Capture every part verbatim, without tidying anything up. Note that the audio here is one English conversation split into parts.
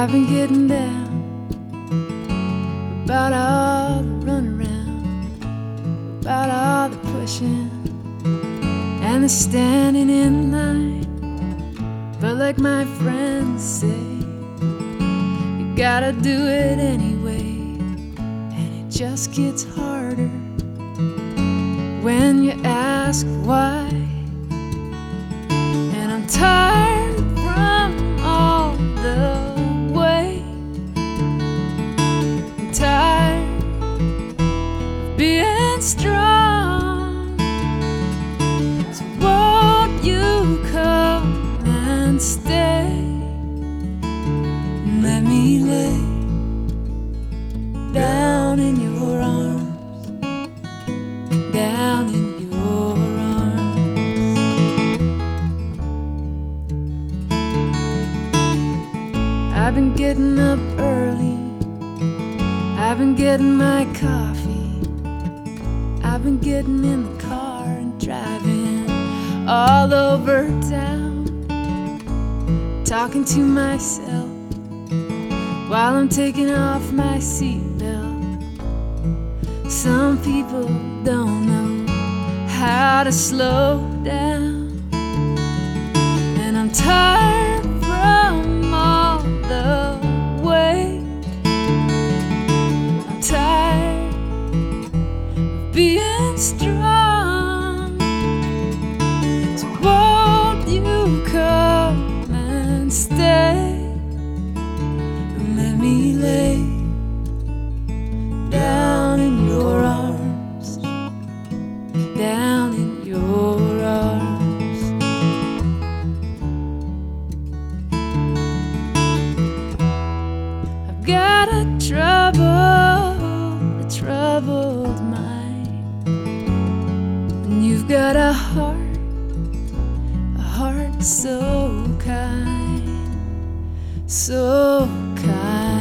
I've been getting down about all the runaround, about all the pushing and the standing in line. But like my friends say, you gotta do it anyway, and it just gets harder when you ask why. And I'm tired from all the wait, I'm tired of being strong. So won't you come and stay and let me lay down in your arms, down in your arms. I've been getting up early, I've been getting my coffee, I've been getting in the car and driving all over town, talking to myself while I'm taking off my seatbelt. Some people don't know how to slow down, and I'm tired from all the wait. I'm tired of being strong. So won't you come and stay and let me lay down in your arms, down in your arms. I've got a trouble, a troubled mind, and you've got a heart, a heart so kind, so kind.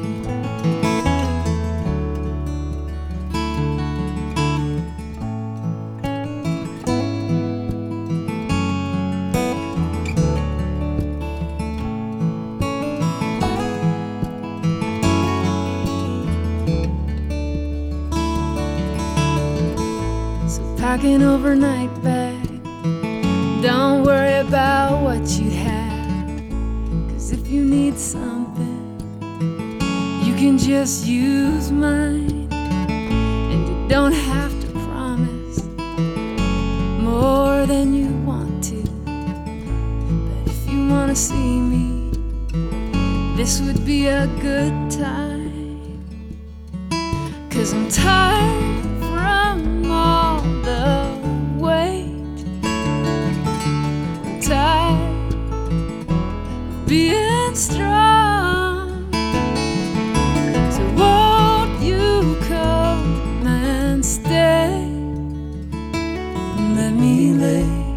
Pack an overnight bag, don't worry about what you have, 'cause if you need something, you can just use mine. And you don't have to promise more than you want to, but if you wanna see me, this would be a good time. 'Cause I'm tired from all the wait, I'm tired of being strong. So won't you come and stay and let me lay